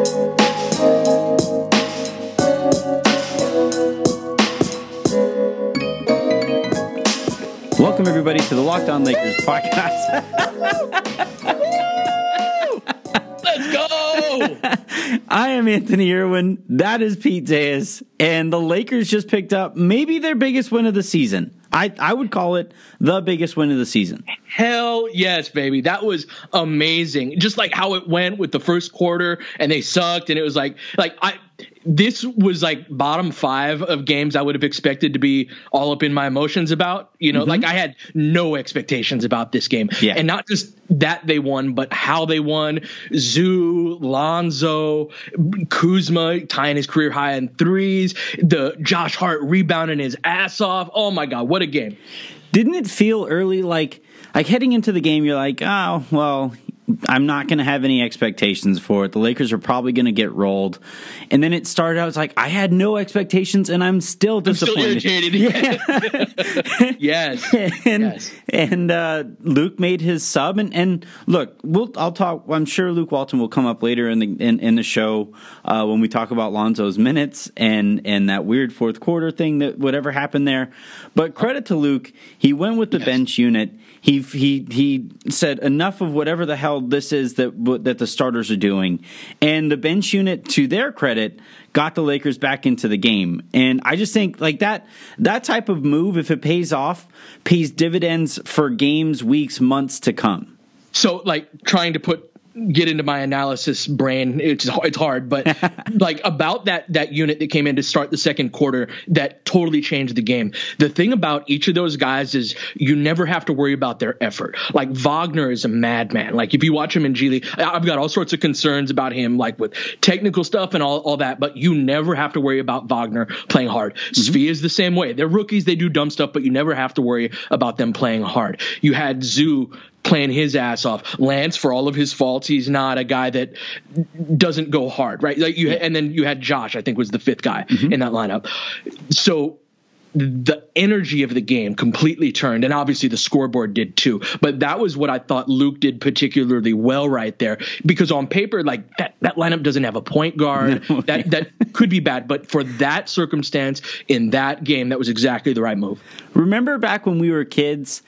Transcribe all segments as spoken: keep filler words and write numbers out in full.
Welcome, everybody, to the Locked On Lakers podcast. Let's go! I am Anthony Irwin. That is Pete Zayas. And the Lakers just picked up maybe their biggest win of the season. I, I would call it the biggest win of the season. Hell yes, baby. That was amazing. Just like how it went with the first quarter and they sucked. And it was like, like I, this was like bottom five of games I would have expected to be all up in my emotions about, you know, mm-hmm. like I had no expectations about this game. Yeah. And not just that they won, but how they won. Zoo, Lonzo, Kuzma tying his career high in threes, the Josh Hart rebounding his ass off. Oh my God, what a game. Didn't it feel early like, like heading into the game, you're like, oh, well, I'm not going to have any expectations for it. The Lakers are probably going to get rolled. And then it started out, it's like, I had no expectations and I'm still disappointed. I'm still irritated. Yeah. yes. And, yes. and uh, Luke made his sub. And, and look, we'll, I'll talk, I'm sure Luke Walton will come up later in the in, in the show uh, when we talk about Lonzo's minutes and, and that weird fourth quarter thing, that whatever happened there. But credit to Luke, he went with the yes. bench unit. He he he said enough of whatever the hell this is that that the starters are doing, and the bench unit, to their credit, got the Lakers back into the game. And I just think like that that type of move, if it pays off, pays dividends for games, weeks, months to come. So like trying to put. Get into my analysis brain. It's it's hard, but like about that that unit that came in to start the second quarter that totally changed the game. The thing about each of those guys is you never have to worry about their effort. Like Wagner is a madman. Like if you watch him in G League, I've got all sorts of concerns about him, like with technical stuff and all, all that, but you never have to worry about Wagner playing hard. Mm-hmm. Svi is the same way. They're rookies, they do dumb stuff, but you never have to worry about them playing hard. You had Zoo playing his ass off. Lance, for all of his faults, he's not a guy that doesn't go hard, right? Like you, yeah. And then you had Josh, I think was the fifth guy mm-hmm. in that lineup. So the energy of the game completely turned, and obviously the scoreboard did too. But that was what I thought Luke did particularly well right there, because on paper, like that, that lineup doesn't have a point guard. No. That that could be bad, but for that circumstance in that game, that was exactly the right move. Remember back when we were kids,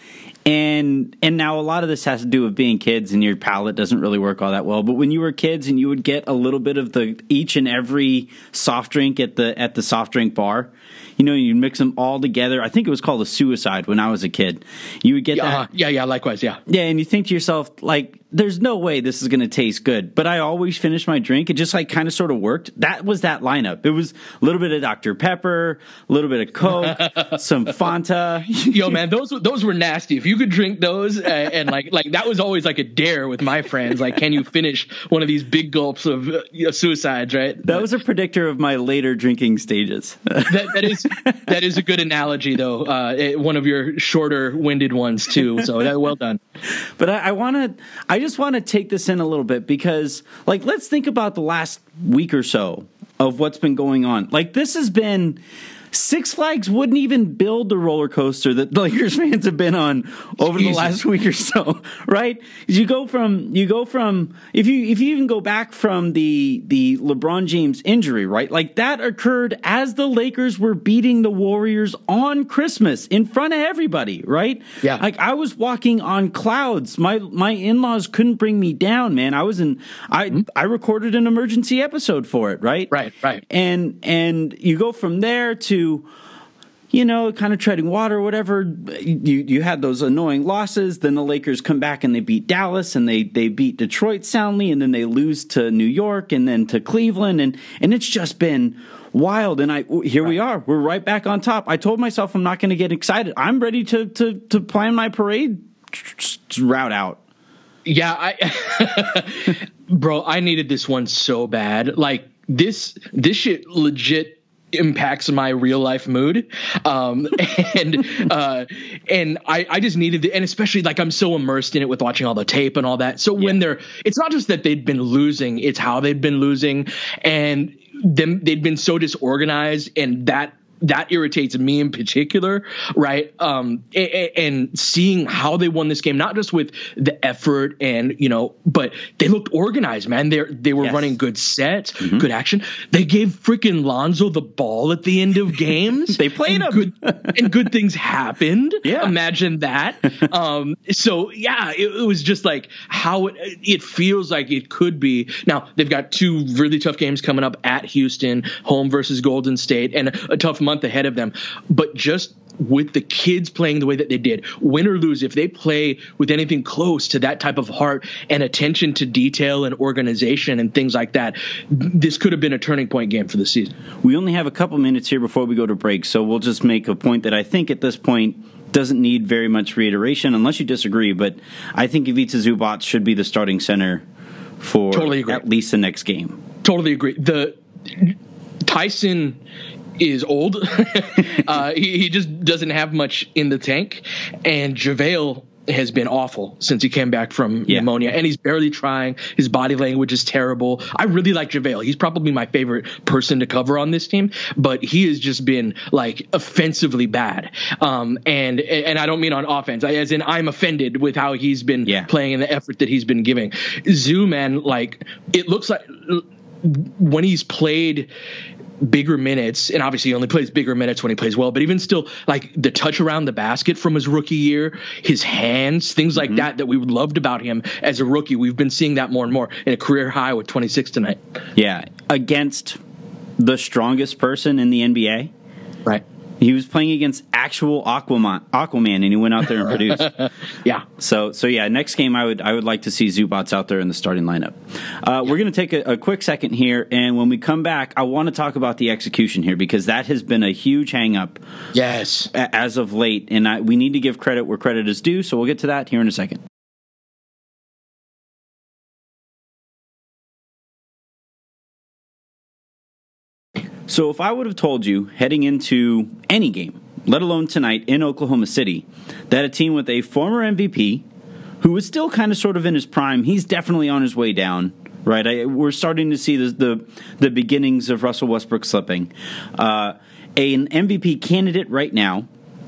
and and now a lot of this has to do with being kids, and your palate doesn't really work all that well. But when you were kids, and you would get a little bit of the each and every soft drink at the at the soft drink bar. You know, you mix them all together. I think it was called a suicide when I was a kid. You would get yeah, that. Uh, yeah, yeah, likewise, yeah. Yeah, and you think to yourself, like, there's no way this is going to taste good. But I always finish my drink. It just, like, kind of sort of worked. That was that lineup. It was a little bit of Doctor Pepper, a little bit of Coke, some Fanta. Yo, man, those those were nasty. If you could drink those, uh, and, like, like that was always, like, a dare with my friends. Like, can you finish one of these big gulps of uh, you know, suicides, right? That was a predictor of my later drinking stages. that, that is that is a good analogy, though. Uh, it, one of your shorter-winded ones, too. So that, well done. But I, I want to, I just want to take this in a little bit because, like, let's think about the last week or so of what's been going on. Like, this has been. Six Flags wouldn't even build the roller coaster that the Lakers fans have been on over Jesus. the last week or so, right? You go from you go from if you if you even go back from the the LeBron James injury, right? Like that occurred as the Lakers were beating the Warriors on Christmas in front of everybody, right? Yeah. Like I was walking on clouds. My my in-laws couldn't bring me down, man. I was in I mm-hmm. I recorded an emergency episode for it, right? Right, right. And and you go from there to you know, kind of treading water or whatever. You you had those annoying losses. Then the Lakers come back and they beat Dallas and they they beat Detroit soundly. And then they lose to New York and then to Cleveland. And, and it's just been wild. And I here right. we are. We're right back on top. I told myself I'm not going to get excited. I'm ready to, to, to plan my parade route out. Yeah, I bro, I needed this one so bad. Like this this shit legit impacts my real life mood. Um, and, uh, and I, I just needed the, and especially like I'm so immersed in it with watching all the tape and all that. So yeah. when they're, it's not just that they'd been losing, it's how they'd been losing and them, they'd been so disorganized, and that that irritates me in particular, right? Um, and, and seeing how they won this game, not just with the effort and, you know, but they looked organized, man. They they were yes. running good sets, mm-hmm. good action. They gave freaking Lonzo the ball at the end of games. They played him. Good, and good things happened. Yeah. Imagine that. um, so, yeah, it, it was just like how it, it feels like it could be. Now, they've got two really tough games coming up at Houston, home versus Golden State, and a, a tough month ahead of them. But just with the kids playing the way that they did, win or lose, if they play with anything close to that type of heart and attention to detail and organization and things like that, this could have been a turning point game for the season. We only have a couple minutes here before we go to break, so we'll just make a point that I think at this point doesn't need very much reiteration, unless you disagree, but I think Ivica Zubac should be the starting center for totally agree. At least the next game. Totally agree. The Tyson is old. uh, he, he just doesn't have much in the tank. And JaVale has been awful since he came back from yeah. pneumonia. And he's barely trying. His body language is terrible. I really like JaVale. He's probably my favorite person to cover on this team. But he has just been, like, offensively bad. Um, and and I don't mean on offense. As in, I'm offended with how he's been yeah. playing and the effort that he's been giving. Zoo, man, like, it looks like when he's played bigger minutes, and obviously he only plays bigger minutes when he plays well, but even still, like the touch around the basket from his rookie year, his hands, things like mm-hmm. that that we loved about him as a rookie, we've been seeing that more and more, in a career high with twenty-six tonight. Yeah, against the strongest person in the N B A. Right. He was playing against actual Aquaman, Aquaman, and he went out there and produced. yeah. So, so yeah. Next game, I would, I would like to see Zubac out there in the starting lineup. Uh, we're going to take a, a quick second here, and when we come back, I want to talk about the execution here, because that has been a huge hang-up. Yes. A, as of late, and I, we need to give credit where credit is due. So we'll get to that here in a second. So if I would have told you heading into any game, let alone tonight in Oklahoma City, that a team with a former M V P, who is still kind of sort of in his prime, he's definitely on his way down, right? I, we're starting to see the, the the beginnings of Russell Westbrook slipping. Uh, an M V P candidate right now,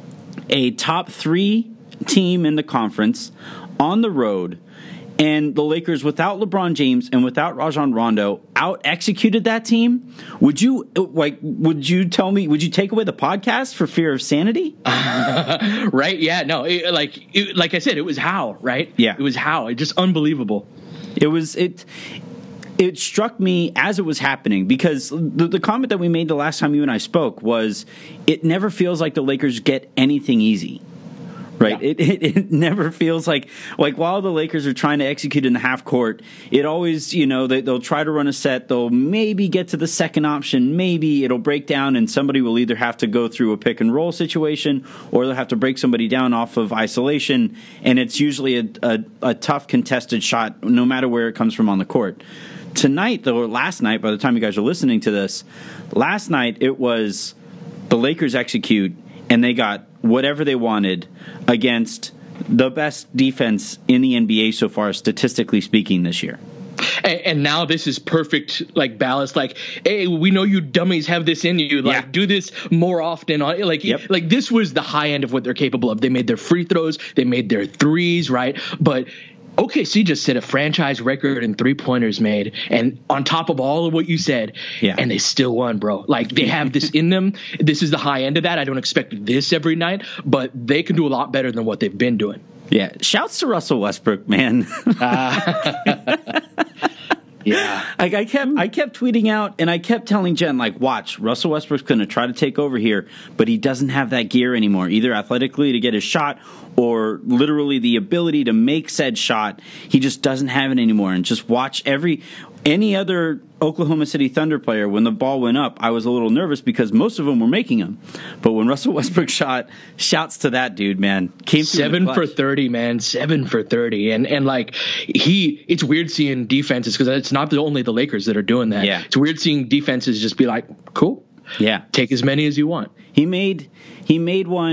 a top three team in the conference, on the road, and the Lakers, without LeBron James and without Rajon Rondo, out-executed that team. Would you like? Would you tell me? Would you take away the podcast for fear of sanity? Uh, right? Yeah. No. It, like, it, like I said, it was how. Right? Yeah. It was how. It just unbelievable. It was it. It struck me as it was happening, because the, the comment that we made the last time you and I spoke was, it never feels like the Lakers get anything easy. Right. Yeah. It, it it never feels like, like while the Lakers are trying to execute in the half court, it always, you know, they, they'll try to run a set. They'll maybe get to the second option. Maybe it'll break down and somebody will either have to go through a pick and roll situation, or they'll have to break somebody down off of isolation. And it's usually a, a, a tough contested shot, no matter where it comes from on the court. Tonight, though, or last night, by the time you guys are listening to this, last night it was the Lakers execute, and they got whatever they wanted against the best defense in the N B A so far, statistically speaking, this year. And, and now this is perfect, like, ballast. Like, hey, we know you dummies have this in you. Like, yeah. do this more often. Like, yep. like this was the high end of what they're capable of. They made their free throws. They made their threes, right? But O K C just set a franchise record in three-pointers made, and on top of all of what you said, yeah. and they still won, bro. Like, they have this in them. This is the high end of that. I don't expect this every night, but they can do a lot better than what they've been doing. Yeah, shouts to Russell Westbrook, man. uh, yeah, like I kept, I kept tweeting out, and I kept telling Jen, like, watch, Russell Westbrook's going to try to take over here, but he doesn't have that gear anymore, either athletically to get his shot, or literally the ability to make said shot. He just doesn't have it anymore. And just watch every any other Oklahoma City Thunder player, when the ball went up, I was a little nervous because most of them were making them. But when Russell Westbrook shot, shouts to that dude, man. Came seven for thirty, man. Seven for thirty, and and like he, it's weird seeing defenses, because it's not the only the Lakers that are doing that. Yeah. It's weird seeing defenses just be like, cool, yeah, take as many as you want. He made he made one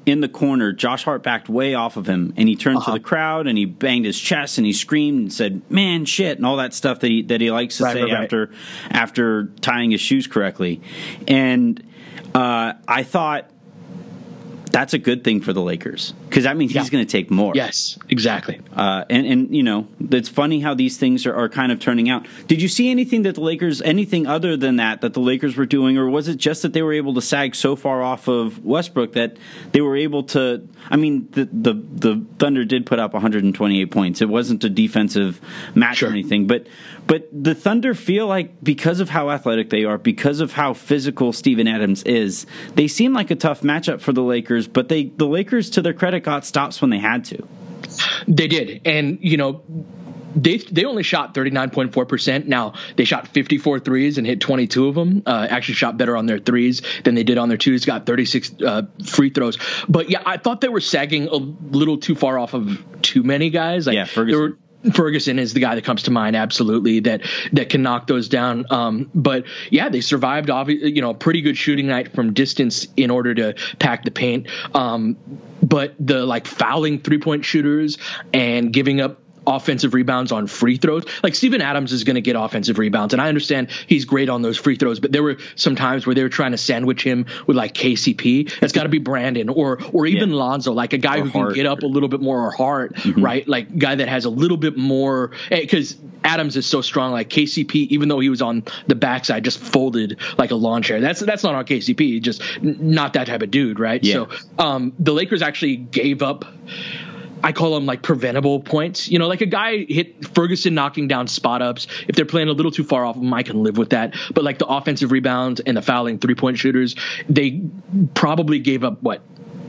in the corner, Josh Hart backed way off of him, and he turned uh-huh. to the crowd and he banged his chest and he screamed and said, "Man, shit," and all that stuff that he that he likes to right, say right, after right. after tying his shoes correctly. And uh, I thought that's a good thing for the Lakers, because that means yeah. he's going to take more. Yes, exactly. Uh, and, and, you know, it's funny how these things are, are kind of turning out. Did you see anything that the Lakers, anything other than that, that the Lakers were doing, or was it just that they were able to sag so far off of Westbrook that they were able to, I mean, the the, the Thunder did put up one hundred twenty-eight points. It wasn't a defensive match sure. or anything, but but the Thunder feel like, because of how athletic they are, because of how physical Steven Adams is, they seem like a tough matchup for the Lakers, but they the Lakers, to their credit, got stops when they had to. They did. And, you know, they they only shot thirty-nine point four percent. Now, they shot fifty-four threes and hit twenty-two of them. Uh, actually shot better on their threes than they did on their twos. Got thirty-six uh, free throws. But, yeah, I thought they were sagging a little too far off of too many guys. Like, yeah, Ferguson. Ferguson is the guy that comes to mind, absolutely, that that can knock those down. Um, but yeah, they survived, obviously, you know, a pretty good shooting night from distance in order to pack the paint. Um, but the like fouling three point shooters and giving up offensive rebounds on free throws. Like, Steven Adams is going to get offensive rebounds, and I understand he's great on those free throws, but there were some times where they were trying to sandwich him with like K C P. It's got to be Brandon or or even yeah. Lonzo, like a guy or who Hart. can get up a little bit more, or Hart, mm-hmm. right? Like, guy that has a little bit more, because Adams is so strong. Like, K C P, even though he was on the backside, just folded like a lawn chair. That's that's not on K C P, just not that type of dude, right? Yeah. So um, the Lakers actually gave up, I call them like preventable points. You know, like a guy hit Ferguson knocking down spot ups. If they're playing a little too far off of them, I can live with that. But like the offensive rebounds and the fouling three point shooters, they probably gave up what?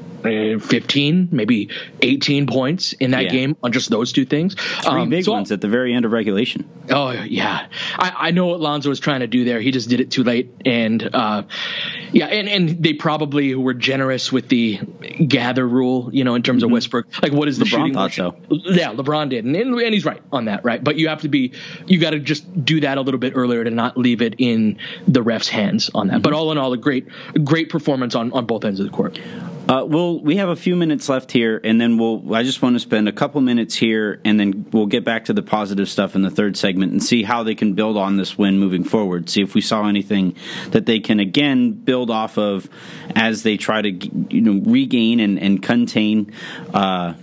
fifteen, maybe eighteen points in that yeah. game on just those two things. Three um, big so, ones at the very end of regulation. Oh, yeah. I, I know what Lonzo was trying to do there. He just did it too late. And, uh, yeah, and, and they probably were generous with the gather rule, you know, in terms mm-hmm. of Westbrook. Like, what is the LeBron shooting? Thought so. Yeah, LeBron did. And, and he's right on that, right? But you have to be, you got to just do that a little bit earlier to not leave it in the ref's hands on that. Mm-hmm. But all in all, a great, great performance on, on both ends of the court. Uh, well, we have a few minutes left here, and then we'll. I just want to spend a couple minutes here, and then we'll get back to the positive stuff in the third segment and see how they can build on this win moving forward. See if we saw anything that they can again build off of as they try to, you know, regain and and contain uh,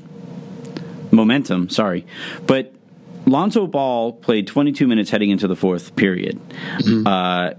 momentum. Sorry, but Lonzo Ball played twenty-two minutes heading into the fourth period. Mm-hmm. Uh,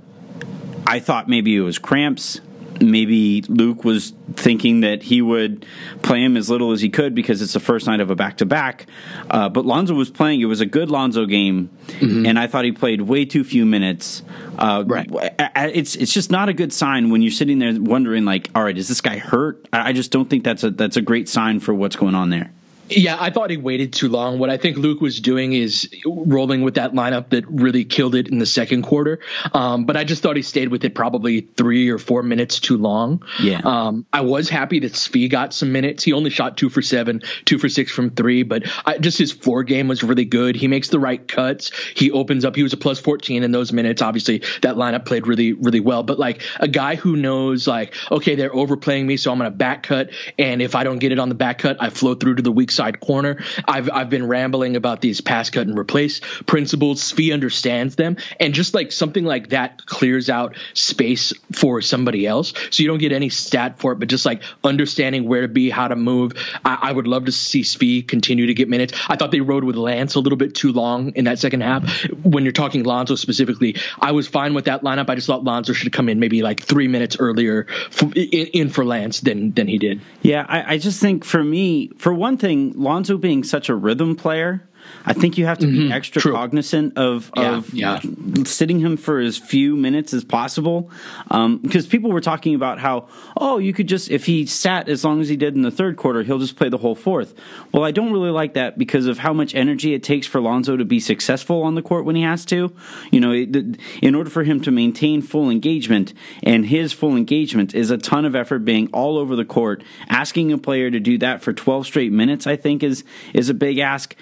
I thought maybe it was cramps. Maybe Luke was thinking that he would play him as little as he could because it's the first night of a back-to-back. Uh, but Lonzo was playing. It was a good Lonzo game, mm-hmm. and I thought he played way too few minutes. Uh, right. It's it's just not a good sign when you're sitting there wondering, like, all right, is this guy hurt? I just don't think that's a that's a great sign for what's going on there. Yeah, I thought he waited too long. What I think Luke was doing is rolling with that lineup that really killed it in the second quarter. Um, but I just thought he stayed with it probably three or four minutes too long. Yeah. Um, I was happy that Svi got some minutes. He only shot two for seven, two for six from three, but I, just his floor game was really good. He makes the right cuts. He opens up. He was a plus fourteen in those minutes. Obviously, that lineup played really, really well. But like a guy who knows, like, okay, they're overplaying me, so I'm going to back cut. And if I don't get it on the back cut, I flow through to the weak side corner. I've I've been rambling about these pass, cut, and replace principles. Svi understands them, and just like something like that clears out space for somebody else, so you don't get any stat for it, but just like understanding where to be, how to move. I, I would love to see Svi continue to get minutes. I thought they rode with Lance a little bit too long in that second half. When you're talking Lonzo specifically, I was fine with that lineup. I just thought Lonzo should come in maybe like three minutes earlier for, in, in for Lance than than he did. Yeah, I, I just think for me, for one thing, Lonzo being such a rhythm player, I think you have to mm-hmm. be extra True. cognizant of, yeah, of yeah. sitting him for as few minutes as possible. Um, because people were talking about how, oh, you could just, if he sat as long as he did in the third quarter, he'll just play the whole fourth. Well, I don't really like that because of how much energy it takes for Lonzo to be successful on the court when he has to. You know, it, in order for him to maintain full engagement, and his full engagement is a ton of effort being all over the court. Asking a player to do that for twelve straight minutes, I think, is is a big ask. And then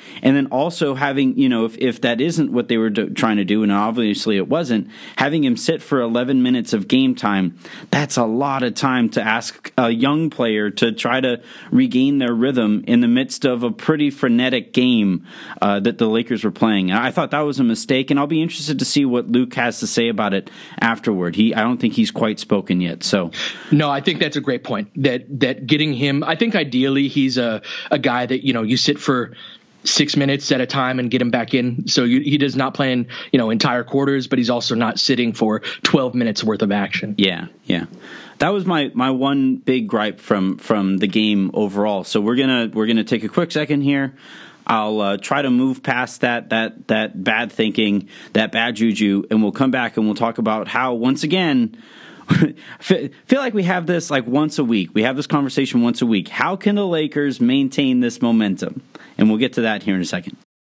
also having, you know, if, if that isn't what they were do, trying to do, and obviously it wasn't, having him sit for eleven minutes of game time, that's a lot of time to ask a young player to try to regain their rhythm in the midst of a pretty frenetic game uh, that the Lakers were playing. I thought that was a mistake, and I'll be interested to see what Luke has to say about it afterward. He, I don't think he's quite spoken yet. So, no, I think that's a great point. That that getting him, I think ideally he's a a guy that, you know, you sit for six minutes at a time and get him back in. So you, he does not play in, you know, entire quarters, but he's also not sitting for twelve minutes worth of action. Yeah, yeah. That was my, my one big gripe from, from the game overall. So we're gonna we're gonna take a quick second here. I'll uh, try to move past that that that bad thinking, that bad juju, and we'll come back and we'll talk about how, once again, feel like we have this like once a week. We have this conversation once a week. How can the Lakers maintain this momentum? And we'll get to that here in a second.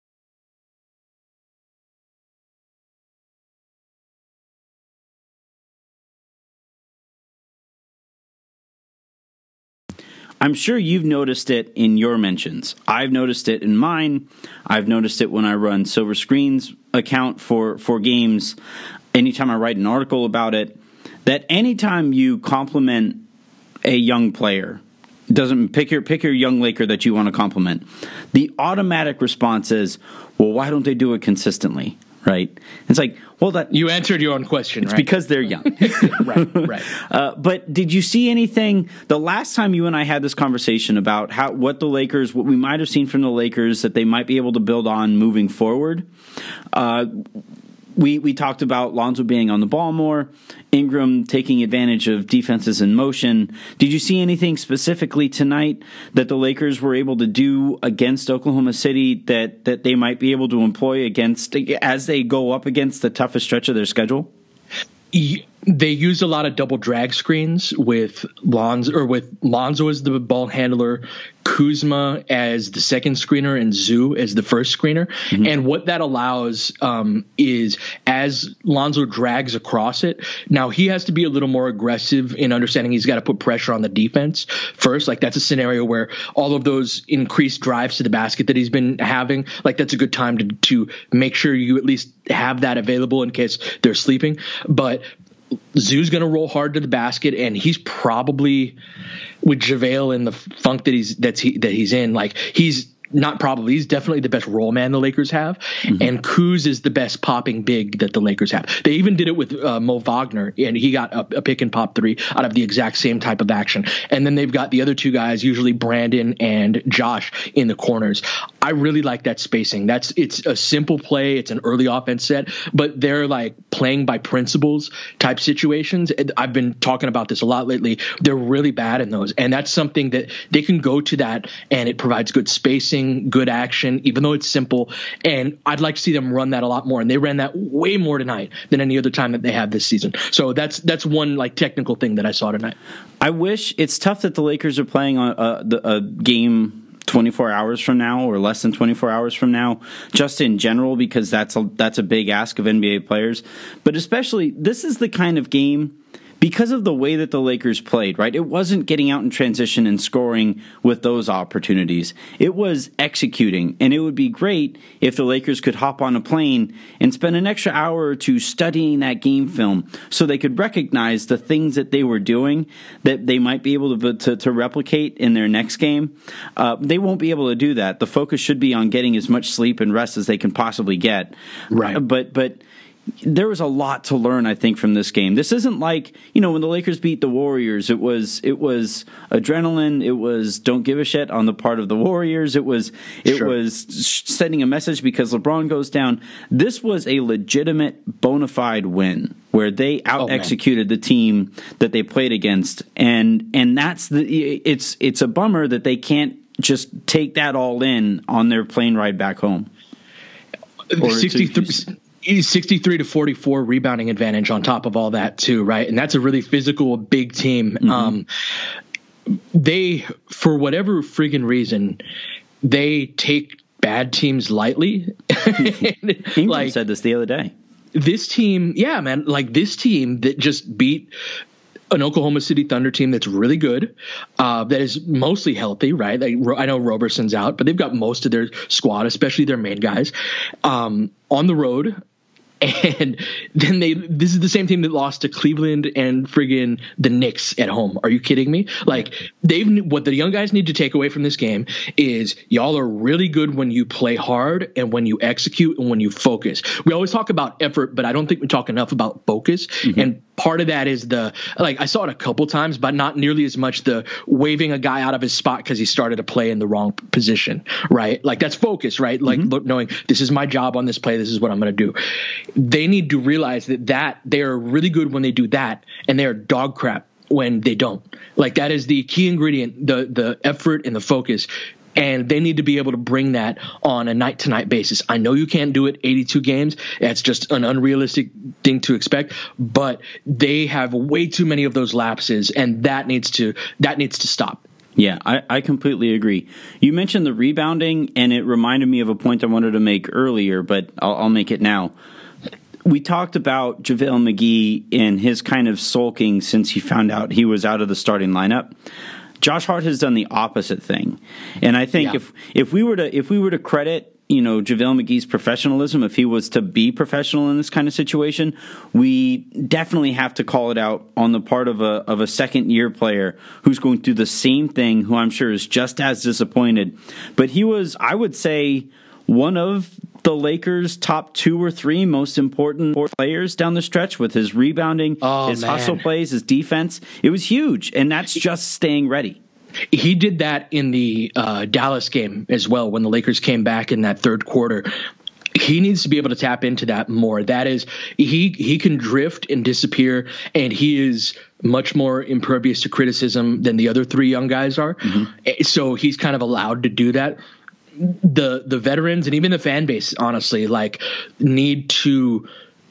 I'm sure you've noticed it in your mentions. I've noticed it in mine. I've noticed it when I run Silver Screen's account for, for games. Anytime I write an article about it, that anytime you compliment a young player, doesn't pick your pick your young Laker that you want to compliment, the automatic response is, well, why don't they do it consistently? Right? It's like, well, that you answered your own question. It's right? because they're young. right, right. Uh, but did you see anything the last time you and I had this conversation about how what the Lakers, what we might have seen from the Lakers that they might be able to build on moving forward? Uh, we we talked about Lonzo being on the ball more, Ingram taking advantage of defenses in motion. Did you see anything specifically tonight that the Lakers were able to do against Oklahoma City that, that they might be able to employ against as they go up against the toughest stretch of their schedule? They used a lot of double drag screens with Lonzo, or with Lonzo as the ball handler, Kuzma as the second screener, and Zoo as the first screener. Mm-hmm. And what that allows um, is as Lonzo drags across it, now he has to be a little more aggressive in understanding he's got to put pressure on the defense first. Like that's a scenario where all of those increased drives to the basket that he's been having, like that's a good time to, to make sure you at least have that available in case they're sleeping. But Zoo's going to roll hard to the basket, and he's probably, with JaVale in the funk that he's that's he, that he's in, like he's not probably, he's definitely the best roll man the Lakers have, mm-hmm. and Kuz is the best popping big that the Lakers have. They even did it with uh, Mo Wagner, and he got a, a pick and pop three out of the exact same type of action. And then they've got the other two guys, usually Brandon and Josh, in the corners. I really like that spacing. That's it's a simple play. It's an early offense set, but they're like playing by principles type situations. I've been talking about this a lot lately. They're really bad in those, and that's something that they can go to that, and it provides good spacing, good action, even though it's simple. And I'd like to see them run that a lot more. And they ran that way more tonight than any other time that they have this season. So that's that's one like technical thing that I saw tonight. I wish it's tough that the Lakers are playing a, a, a game twenty-four hours from now or less than twenty-four hours from now, just in general, because that's a, that's a big ask of N B A players. But especially, this is the kind of game, because of the way that the Lakers played, right? It wasn't getting out in transition and scoring with those opportunities. It was executing. And it would be great if the Lakers could hop on a plane and spend an extra hour or two studying that game film so they could recognize the things that they were doing that they might be able to to, to replicate in their next game. Uh, they won't be able to do that. The focus should be on getting as much sleep and rest as they can possibly get. Right. Uh, but but... there was a lot to learn, I think, from this game. This isn't like, you know, when the Lakers beat the Warriors, it was it was adrenaline, it was don't give a shit on the part of the Warriors, it was it sure. was sending a message because LeBron goes down. This was a legitimate, bona fide win where they out-executed oh, the team that they played against, and and that's the it's it's a bummer that they can't just take that all in on their plane ride back home. sixty-three sixty-three to forty-four rebounding advantage on top of all that too, right? And that's a really physical, big team. Mm-hmm. Um, they, for whatever friggin' reason, they take bad teams lightly. Ingram like, said this the other day. This team, yeah, man, like this team that just beat an Oklahoma City Thunder team that's really good, uh, that is mostly healthy, right? Like, I know Roberson's out, but they've got most of their squad, especially their main guys, um, on the road. And then they, this is the same team that lost to Cleveland and friggin' the Knicks at home. Are you kidding me? Like, they've, what the young guys need to take away from this game is y'all are really good when you play hard and when you execute and when you focus. We always talk about effort, but I don't think we talk enough about focus. Mm-hmm. And part of that is the, like, I saw it a couple times, but not nearly as much the waving a guy out of his spot because he started to play in the wrong position, right? Like, that's focus, right? Like, mm-hmm. knowing this is my job on this play, this is what I'm going to do. They need to realize that that they are really good when they do that, and they are dog crap when they don't. Like, that is the key ingredient, the the effort and the focus. And they need to be able to bring that on a night-to-night basis. I know you can't do it eighty-two games. That's just an unrealistic thing to expect. But they have way too many of those lapses, and that needs to that needs to stop. Yeah, I, I completely agree. You mentioned the rebounding, and it reminded me of a point I wanted to make earlier, but I'll, I'll make it now. We talked about JaVale McGee and his kind of sulking since he found out he was out of the starting lineup. Josh Hart has done the opposite thing. And I think yeah. if if we were to if we were to credit, you know, JaVale McGee's professionalism, if he was to be professional in this kind of situation, we definitely have to call it out on the part of a of a second year player who's going through the same thing, who I'm sure is just as disappointed. But he was, I would say, one of the Lakers' top two or three most important players down the stretch with his rebounding, oh, his man. hustle plays, his defense. It was huge, and that's just staying ready. He did that in the uh, Dallas game as well when the Lakers came back in that third quarter. He needs to be able to tap into that more. That is, he he can drift and disappear, and he is much more impervious to criticism than the other three young guys are. Mm-hmm. So he's kind of allowed to do that. The the veterans and even the fan base, honestly, like need to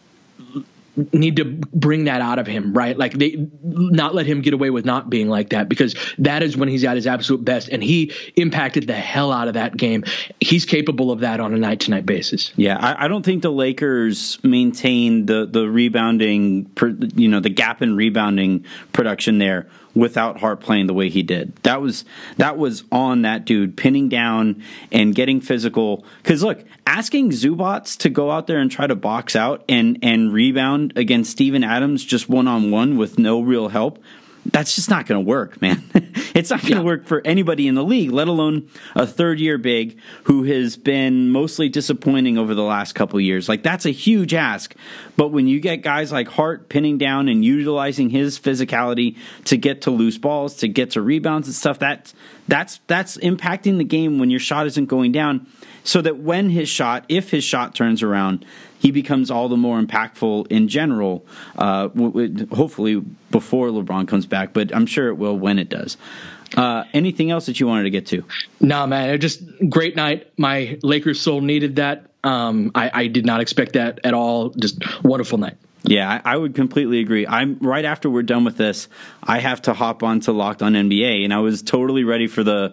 need to bring that out of him, right? Like, they not let him get away with not being like that, because that is when he's at his absolute best, and he impacted the hell out of that game. He's capable of that on a night to night basis. Yeah, I, I don't think the Lakers maintain the the rebounding, you know, the gap in rebounding production there without Hart playing the way he did. That was that was on that dude, pinning down and getting physical. Because look, asking Zubats to go out there and try to box out and, and rebound against Steven Adams just one-on-one with no real help, that's just not going to work, man. It's not going to yeah. work for anybody in the league, let alone a third-year big who has been mostly disappointing over the last couple of years. Like, that's a huge ask. But when you get guys like Hart pinning down and utilizing his physicality to get to loose balls, to get to rebounds and stuff, that, that's that's impacting the game when your shot isn't going down, so that when his shot, if his shot turns around, he becomes all the more impactful in general, uh, w- w- hopefully before LeBron comes back, but I'm sure it will when it does. Uh, anything else that you wanted to get to? No, man, it just great night. My Lakers soul needed that. Um, I, I did not expect that at all. Just wonderful night. Yeah, I, I would completely agree. I'm right after we're done with this, I have to hop on to Locked On N B A, and I was totally ready for the,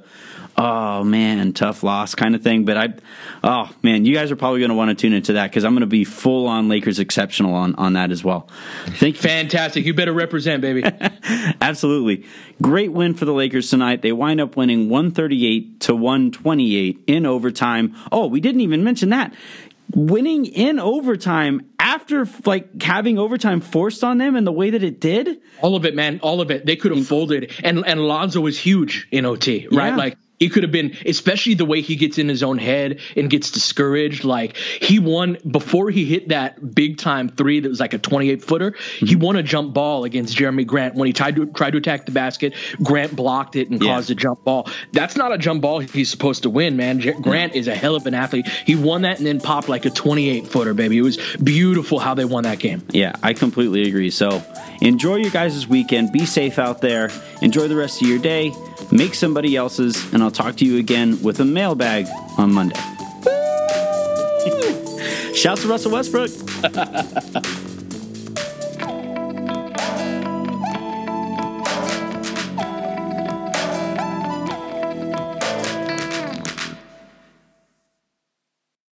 oh man, tough loss kind of thing. But I, oh man, you guys are probably going to want to tune into that because I'm going to be full on Lakers exceptional on, on that as well. Thank you. Fantastic. You better represent, baby. Absolutely. Great win for the Lakers tonight. They wind up winning one thirty-eight to one twenty-eight in overtime. Oh, we didn't even mention that. Winning in overtime after like having overtime forced on them in the way that it did. All of it, man. All of it. They could have folded. And and Lonzo was huge in O T, right? Yeah. Like, he could have been, especially the way he gets in his own head and gets discouraged. Like, he won before he hit that big time three that was like a twenty-eight footer. Mm-hmm. He won a jump ball against Jeremy Grant when he tried to tried to attack the basket. Grant blocked it and yeah. caused a jump ball. That's not a jump ball he's supposed to win, man. J- Grant is a hell of an athlete. He won that and then popped like a twenty-eight footer, baby. It was beautiful how they won that game. Yeah, I completely agree. So enjoy your guys' weekend. Be safe out there. Enjoy the rest of your day. Make somebody else's, and I'll talk to you again with a mailbag on Monday. Shouts to Russell Westbrook.